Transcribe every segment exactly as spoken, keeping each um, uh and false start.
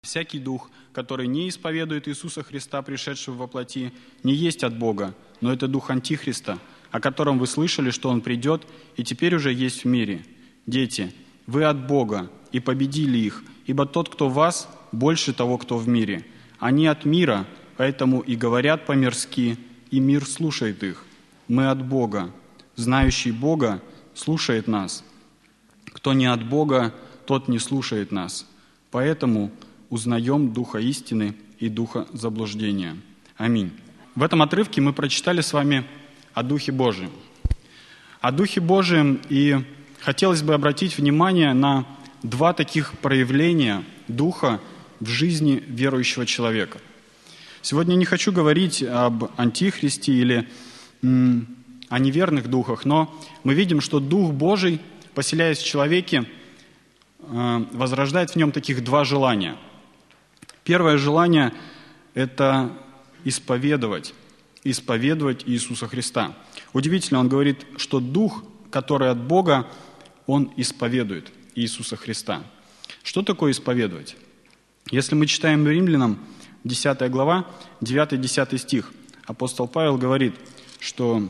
Всякий дух, который не исповедует Иисуса Христа, пришедшего во плоти, не есть от Бога, но это дух Антихриста, о котором вы слышали, что он придет и теперь уже есть в мире. Дети, вы от Бога и победили их, ибо тот, кто в вас, больше того, кто в мире. Они от мира, поэтому и говорят по-мирски, и мир слушает их. Мы от Бога. Знающий Бога слушает нас. Кто не от Бога, тот не слушает нас. Поэтому узнаем духа истины и духа заблуждения. Аминь. В этом отрывке мы прочитали с вами о Духе Божьем. О Духе Божьем, и хотелось бы обратить внимание на два таких проявления Духа в жизни верующего человека. Сегодня не хочу говорить об Антихристе или м, о неверных духах, но мы видим, что Дух Божий, поселяясь в человеке, э, возрождает в нем таких два желания. Первое желание – это исповедовать, исповедовать Иисуса Христа. Удивительно, он говорит, что Дух, который от Бога, он исповедует Иисуса Христа. Что такое исповедовать? Если мы читаем Римлянам, десятая глава, девятый-десятый стих, апостол Павел говорит, что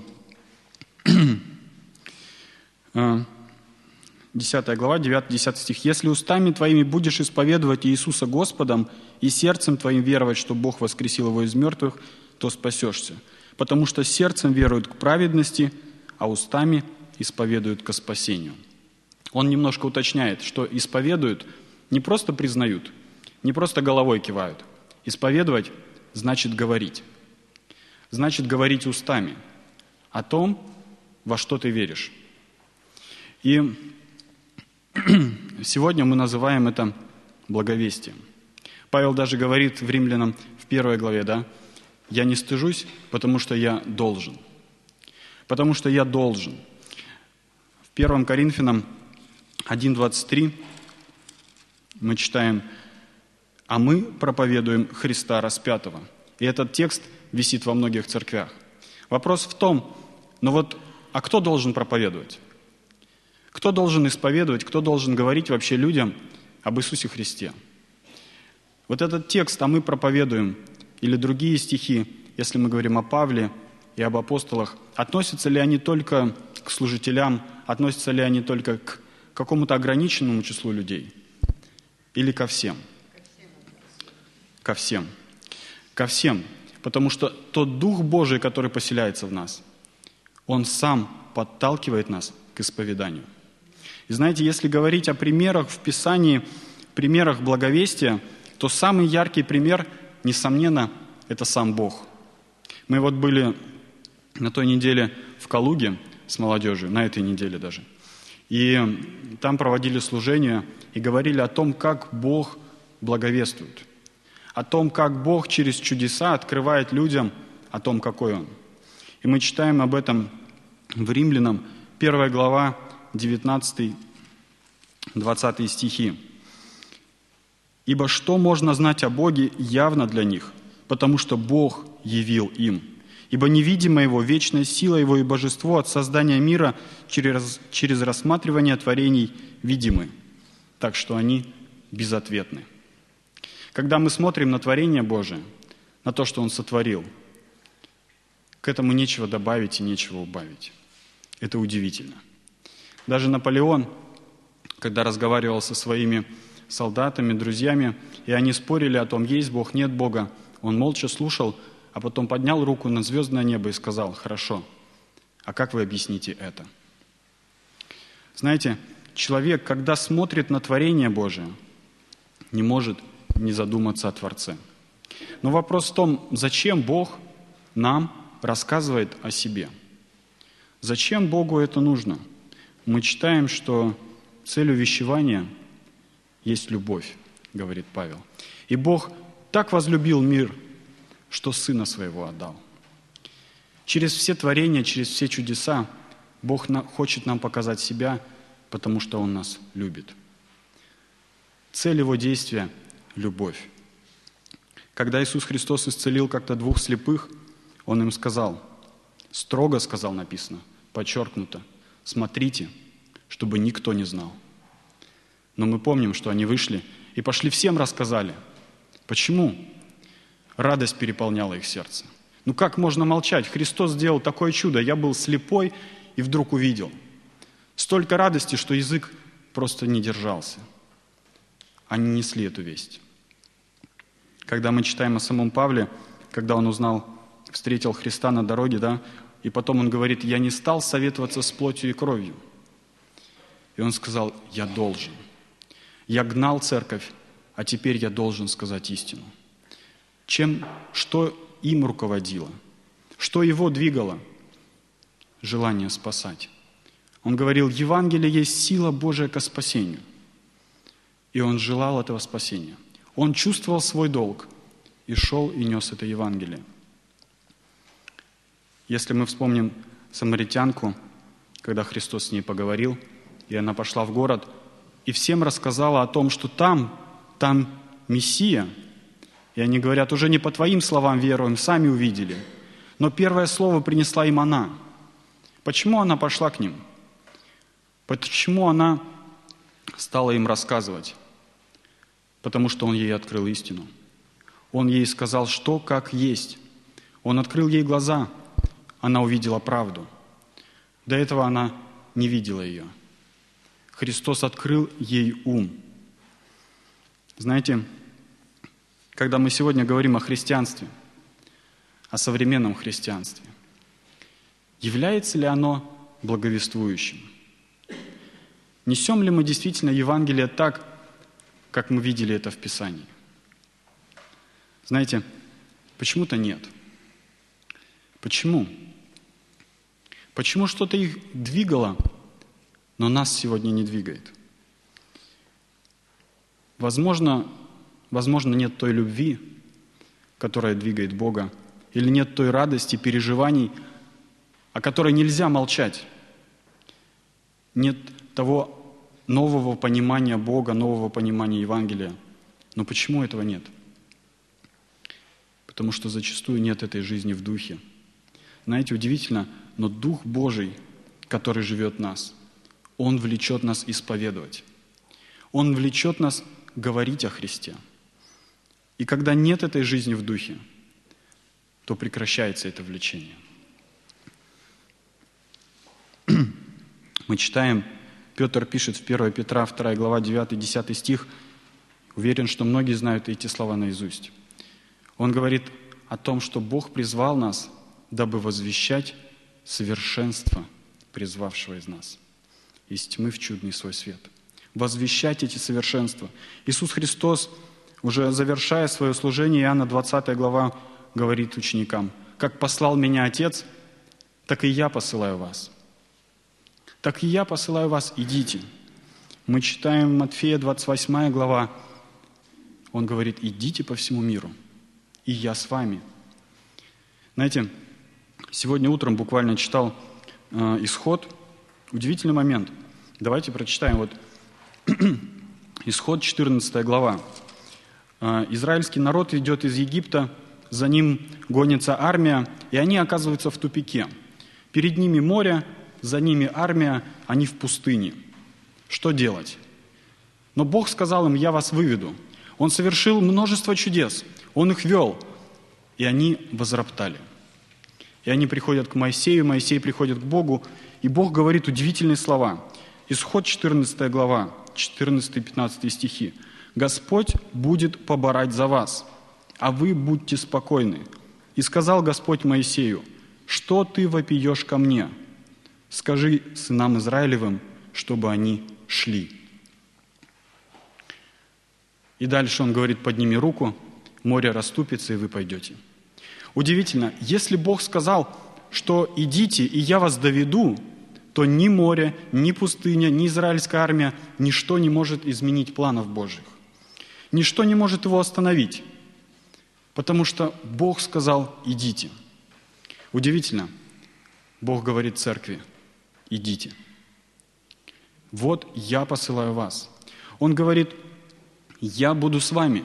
десятая глава, девятый-десятый стих. «Если устами твоими будешь исповедовать Иисуса Господом и сердцем твоим веровать, что Бог воскресил его из мертвых, то спасешься. Потому что сердцем веруют к праведности, а устами исповедуют ко спасению». Он немножко уточняет, что исповедуют, не просто признают, не просто головой кивают. Исповедовать значит говорить. Значит говорить устами о том, во что ты веришь. И сегодня мы называем это благовестием. Павел даже говорит в Римлянам в первой главе, да, «Я не стыжусь, потому что я должен». Потому что я должен. В первом Коринфянам один двадцать три мы читаем: «А мы проповедуем Христа распятого». И этот текст висит во многих церквях. Вопрос в том, ну вот, а кто должен проповедовать? Кто должен исповедовать, кто должен говорить вообще людям об Иисусе Христе? Вот этот текст «А мы проповедуем» или другие стихи, если мы говорим о Павле и об апостолах, относятся ли они только к служителям, относятся ли они только к какому-то ограниченному числу людей? Или ко всем? Ко всем. Ко всем. Потому что тот Дух Божий, который поселяется в нас, Он сам подталкивает нас к исповеданию. И знаете, если говорить о примерах в Писании, примерах благовестия, то самый яркий пример, несомненно, это сам Бог. Мы вот были на той неделе в Калуге с молодежью, на этой неделе даже. И там проводили служение и говорили о том, как Бог благовествует. О том, как Бог через чудеса открывает людям о том, какой Он. И мы читаем об этом в Римлянам, первая глава, девятнадцатый-двадцатый стихи. «Ибо что можно знать о Боге явно для них, потому что Бог явил им. Ибо невидимая Его, вечная сила Его и божество от создания мира через, через рассматривание творений видимы, так что они безответны». Когда мы смотрим на творение Божие, на то, что Он сотворил, к этому нечего добавить и нечего убавить. Это удивительно. Даже Наполеон, когда разговаривал со своими солдатами, друзьями, и они спорили о том, есть Бог, нет Бога, он молча слушал, а потом поднял руку на звездное небо и сказал: «Хорошо, а как вы объясните это?» Знаете, человек, когда смотрит на творение Божие, не может не задуматься о Творце. Но вопрос в том, зачем Бог нам рассказывает о себе? Зачем Богу это нужно? Мы читаем, что целью вещевания есть любовь, говорит Павел. И Бог так возлюбил мир, что Сына Своего отдал. Через все творения, через все чудеса Бог хочет нам показать себя, потому что Он нас любит. Цель Его действия – любовь. Когда Иисус Христос исцелил как-то двух слепых, Он им сказал, строго сказал, написано, подчеркнуто: «Смотрите, чтобы никто не знал». Но мы помним, что они вышли и пошли всем рассказали, Почему? Радость переполняла их сердце. Ну как можно молчать? Христос сделал такое чудо. Я был слепой и вдруг увидел. Столько радости, что язык просто не держался. Они несли эту весть. Когда мы читаем о самом Павле, когда он узнал, встретил Христа на дороге, да, и потом он говорит: «Я не стал советоваться с плотью и кровью». И он сказал: «Я должен. Я гнал церковь, а теперь я должен сказать истину». Чем, что им руководило? Что его двигало? Желание спасать. Он говорил: Евангелие есть сила Божия ко спасению. И он желал этого спасения. Он чувствовал свой долг и шел и нес это Евангелие. Если мы вспомним самаритянку, когда Христос с ней поговорил, и она пошла в город, и всем рассказала о том, что там, там Мессия. И они говорят: уже не по твоим словам веруем, сами увидели. Но первое слово принесла им она. Почему она пошла к ним? Почему она стала им рассказывать? Потому что он ей открыл истину. Он ей сказал, что как есть. Он открыл ей глаза. Она увидела правду. До этого она не видела ее. Христос открыл ей ум. Знаете, когда мы сегодня говорим о христианстве, о современном христианстве, является ли оно благовествующим? Несем ли мы действительно Евангелие так, как мы видели это в Писании? Знаете, почему-то нет. Почему? Почему что-то их двигало, но нас сегодня не двигает? Возможно, возможно, нет той любви, которая двигает Бога, или нет той радости, переживаний, о которой нельзя молчать. Нет того нового понимания Бога, нового понимания Евангелия. Но почему этого нет? Потому что зачастую нет этой жизни в Духе. Знаете, удивительно, но Дух Божий, который живет в нас, Он влечет нас исповедовать. Он влечет нас говорить о Христе. И когда нет этой жизни в Духе, то прекращается это влечение. Мы читаем, Петр пишет в первое Петра, вторая глава, девятый-десятый стих. Уверен, что многие знают эти слова наизусть. Он говорит о том, что Бог призвал нас, дабы возвещать совершенство призвавшего из нас, из тьмы в чудный свой свет. Возвещать эти совершенства. Иисус Христос, уже завершая свое служение, Иоанна двадцатая глава, говорит ученикам: «Как послал меня Отец, так и я посылаю вас. Так и я посылаю вас, идите». Мы читаем Матфея двадцать восьмая глава. Он говорит: «Идите по всему миру, и я с вами». Знаете, сегодня утром буквально читал э, Исход. Удивительный момент. Давайте прочитаем. Вот Исход, четырнадцатая глава. Э, израильский народ идет из Египта, за ним гонится армия, и они оказываются в тупике. Перед ними море, за ними армия, они в пустыне. Что делать? Но Бог сказал им: «Я вас выведу». Он совершил множество чудес. Он их вел. И они возроптали. И они приходят к Моисею, Моисей приходит к Богу, и Бог говорит удивительные слова. Исход, четырнадцатая глава, четырнадцатый-пятнадцатый стихи. «Господь будет поборать за вас, а вы будьте спокойны. И сказал Господь Моисею: что ты вопиешь ко мне? Скажи сынам Израилевым, чтобы они шли». И дальше он говорит: «Подними руку, море расступится, и вы пойдете». Удивительно, если Бог сказал, что идите, и я вас доведу, то ни море, ни пустыня, ни израильская армия, ничто не может изменить планов Божьих. Ничто не может его остановить, потому что Бог сказал: идите. Удивительно, Бог говорит церкви: идите. Вот я посылаю вас. Он говорит: я буду с вами.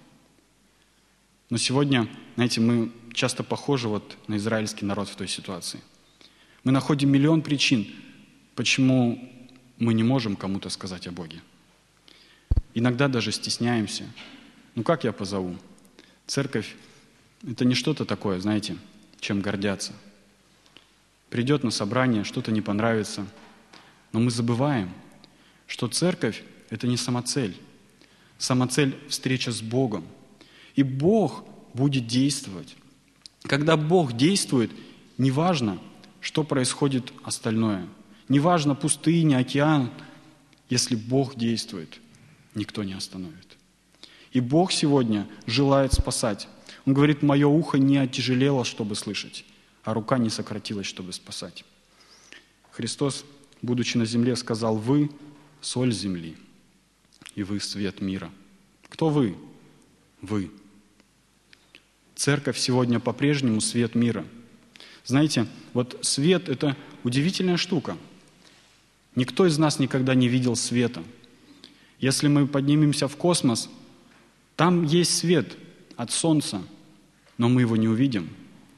Но сегодня, знаете, мы часто похожи вот на израильский народ в той ситуации. Мы находим миллион причин, почему мы не можем кому-то сказать о Боге. Иногда даже стесняемся. Ну как я позову? Церковь — это не что-то такое, знаете, чем гордятся. Придет на собрание, что-то не понравится, но мы забываем, что церковь — это не самоцель. Самоцель — встреча с Богом. И Бог будет действовать. Когда Бог действует, неважно, что происходит остальное. Неважно, пустыня, океан. Если Бог действует, никто не остановит. И Бог сегодня желает спасать. Он говорит: «Мое ухо не оттяжелело, чтобы слышать, а рука не сократилась, чтобы спасать». Христос, будучи на земле, сказал: «Вы — соль земли, и вы — свет мира». Кто вы? Вы. Церковь сегодня по-прежнему свет мира. Знаете, вот свет — это удивительная штука. Никто из нас никогда не видел света. Если мы поднимемся в космос, там есть свет от солнца, но мы его не увидим.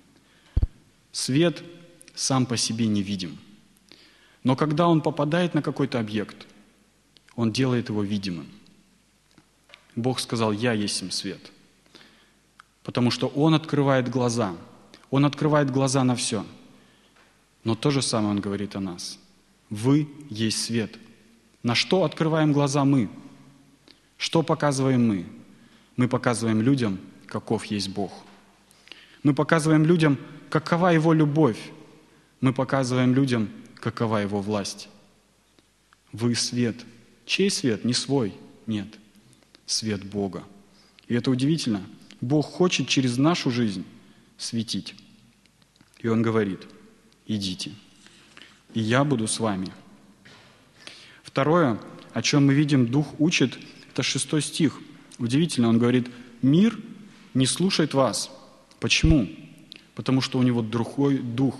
Свет сам по себе не видим. Но когда он попадает на какой-то объект, он делает его видимым. Бог сказал: «Я есть им свет». Потому что Он открывает глаза. Он открывает глаза на все. Но то же самое Он говорит о нас. Вы есть свет. На что открываем глаза мы? Что показываем мы? Мы показываем людям, каков есть Бог. Мы показываем людям, какова Его любовь. Мы показываем людям, какова Его власть. Вы свет. Чей свет? Не свой. Нет. Свет Бога. И это удивительно. Бог хочет через нашу жизнь светить. И Он говорит: идите, и я буду с вами. Второе, о чем мы видим, Дух учит, это шестой стих. Удивительно, Он говорит: мир не слушает вас. Почему? Потому что у него другой дух.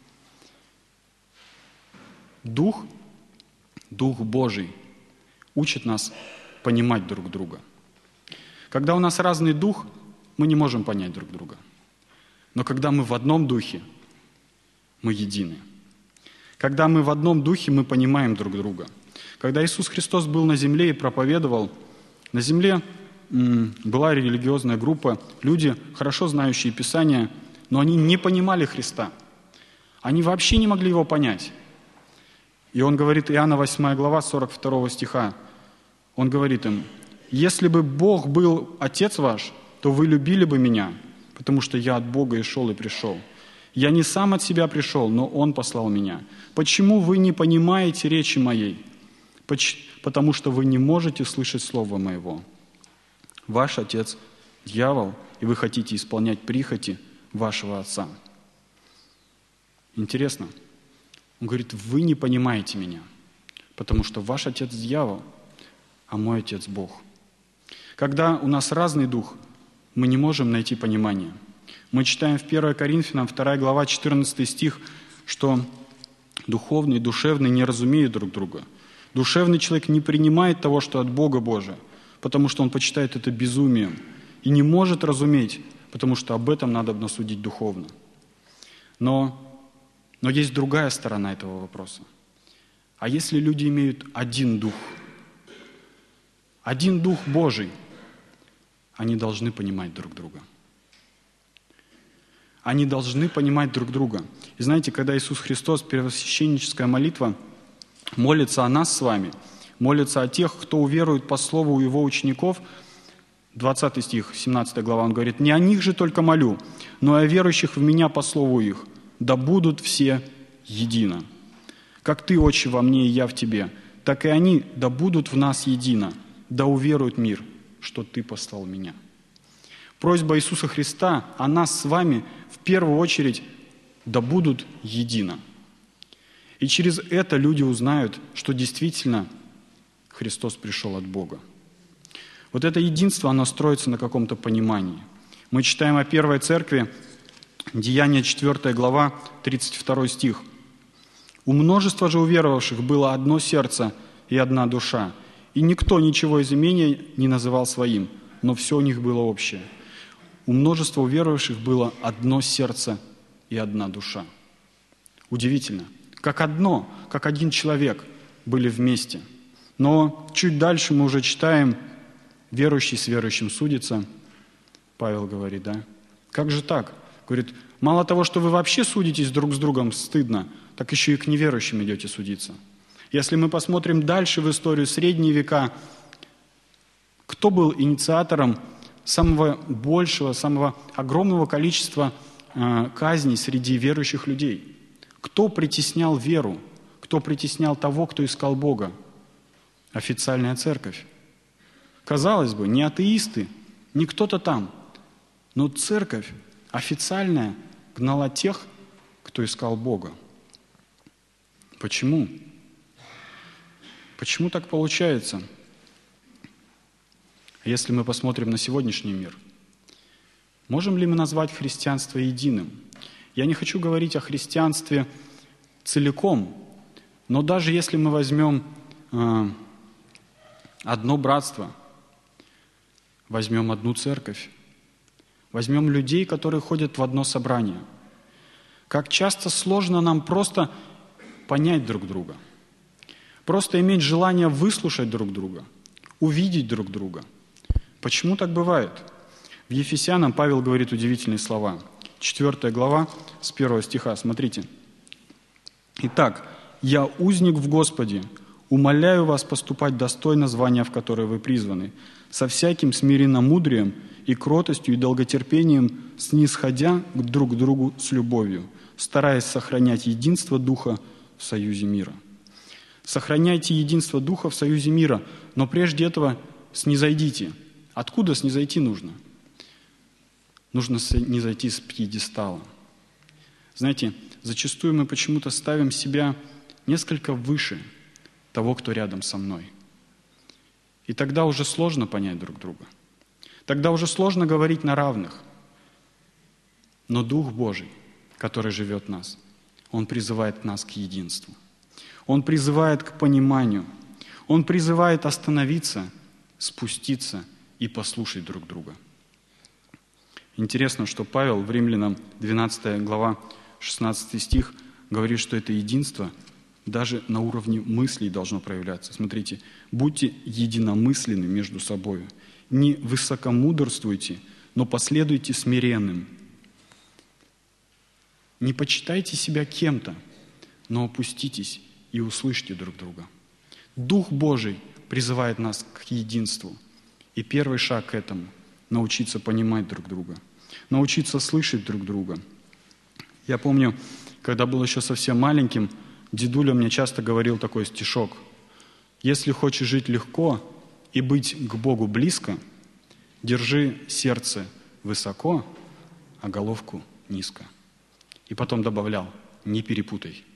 Дух, Дух Божий, учит нас понимать друг друга. Когда у нас разный дух, мы не можем понять друг друга. Но когда мы в одном духе, мы едины. Когда мы в одном духе, мы понимаем друг друга. Когда Иисус Христос был на земле и проповедовал, на земле м, была религиозная группа, люди, хорошо знающие Писание, но они не понимали Христа. Они вообще не могли Его понять. И Он говорит, Иоанна восьмая глава, сорок второго стиха, Он говорит им: «Если бы Бог был Отец ваш, то вы любили бы Меня, потому что Я от Бога и шел, и пришел. Я не сам от себя пришел, но Он послал Меня. Почему вы не понимаете речи Моей? Потому что вы не можете слышать Слова Моего. Ваш отец – дьявол, и вы хотите исполнять прихоти вашего отца». Интересно. Он говорит: вы не понимаете Меня, потому что ваш отец – дьявол, а мой отец – Бог. Когда у нас разный дух, мы не можем найти понимание. Мы читаем в первое Коринфянам, вторая глава, четырнадцатый стих, что духовный и душевный не разумеют друг друга. Душевный человек не принимает того, что от Бога Божия, потому что он почитает это безумием, и не может разуметь, потому что об этом надо судить духовно. Но, но есть другая сторона этого вопроса. А если люди имеют один дух, один дух Божий, они должны понимать друг друга. Они должны понимать друг друга. И знаете, когда Иисус Христос, первосвященническая молитва, молится о нас с вами, молится о тех, кто уверует по слову Его учеников, двадцатый стих, семнадцатая глава, Он говорит: «Не о них же только молю, но и о верующих в Меня по слову их, да будут все едино. Как Ты, Отче, во мне, и я в Тебе, так и они да будут в нас едино, да уверует мир, что Ты послал Меня». Просьба Иисуса Христа о нас с вами в первую очередь: да будут едино. И через это люди узнают, что действительно Христос пришел от Бога. Вот это единство, оно строится на каком-то понимании. Мы читаем о первой церкви, Деяния четвёртая глава, тридцать второй стих. «У множества же уверовавших было одно сердце и одна душа, и никто ничего из имения не называл своим, но все у них было общее». У множества уверовавших было одно сердце и одна душа. Удивительно. Как одно, как один человек были вместе. Но чуть дальше мы уже читаем: верующий с верующим судится, Павел говорит, да? Как же так? Говорит, мало того, что вы вообще судитесь друг с другом стыдно, так еще и к неверующим идете судиться. Если мы посмотрим дальше в историю, средние века, кто был инициатором самого большего, самого огромного количества э, казней среди верующих людей? Кто притеснял веру? Кто притеснял того, кто искал Бога? Официальная церковь. Казалось бы, не атеисты, не кто-то там, но церковь официальная гнала тех, кто искал Бога. Почему? Почему так получается? Если мы посмотрим на сегодняшний мир, можем ли мы назвать христианство единым? Я не хочу говорить о христианстве целиком, но даже если мы возьмем э, одно братство, возьмем одну церковь, возьмем людей, которые ходят в одно собрание, как часто сложно нам просто понять друг друга, просто иметь желание выслушать друг друга, увидеть друг друга. Почему так бывает? В Ефесянам Павел говорит удивительные слова. Четвертая глава, с первого стиха, смотрите. «Итак, я узник в Господе, умоляю вас поступать достойно звания, в которое вы призваны, со всяким смиренномудрием и кротостью и долготерпением, снисходя друг к другу с любовью, стараясь сохранять единство Духа в союзе мира». Сохраняйте единство Духа в союзе мира, но прежде этого снизойдите. Откуда снизойти нужно? Нужно снизойти с пьедестала. Знаете, зачастую мы почему-то ставим себя несколько выше того, кто рядом со мной. И тогда уже сложно понять друг друга. Тогда уже сложно говорить на равных. Но Дух Божий, который живет в нас, Он призывает нас к единству. Он призывает к пониманию. Он призывает остановиться, спуститься и послушать друг друга. Интересно, что Павел в Римлянам двенадцатая глава, шестнадцатый стих говорит, что это единство даже на уровне мыслей должно проявляться. Смотрите, будьте единомысленны между собой. Не высокомудрствуйте, но последуйте смиренным. Не почитайте себя кем-то, но опуститесь и услышьте друг друга. Дух Божий призывает нас к единству. И первый шаг к этому – научиться понимать друг друга, научиться слышать друг друга. Я помню, когда был еще совсем маленьким, дедуля мне часто говорил такой стишок: «Если хочешь жить легко и быть к Богу близко, держи сердце высоко, а головку низко». И потом добавлял: «Не перепутай».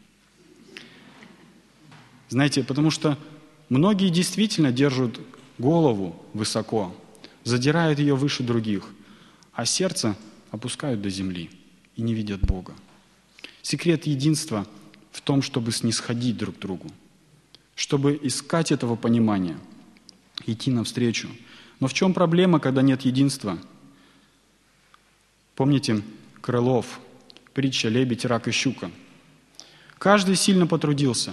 Знаете, потому что многие действительно держат голову высоко, задирают ее выше других, а сердце опускают до земли и не видят Бога. Секрет единства в том, чтобы снисходить друг к другу, чтобы искать этого понимания, идти навстречу. Но в чем проблема, когда нет единства? Помните Крылов, притча «Лебедь, рак и щука»? Каждый сильно потрудился,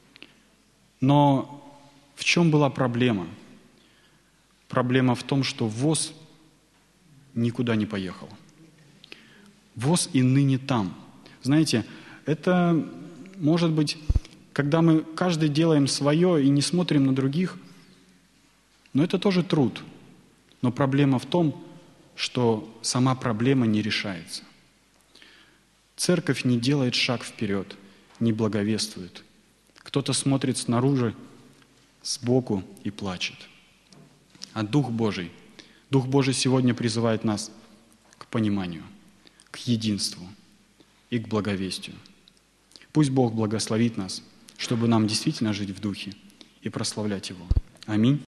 но в чем была проблема? Проблема в том, что воз никуда не поехал. Воз и ныне там. Знаете, это может быть, когда мы каждый делаем свое и не смотрим на других, но это тоже труд. Но проблема в том, что сама проблема не решается. Церковь не делает шаг вперед, не благовествует. Кто-то смотрит снаружи, сбоку и плачет. А Дух Божий, Дух Божий сегодня призывает нас к пониманию, к единству и к благовестию. Пусть Бог благословит нас, чтобы нам действительно жить в Духе и прославлять Его. Аминь.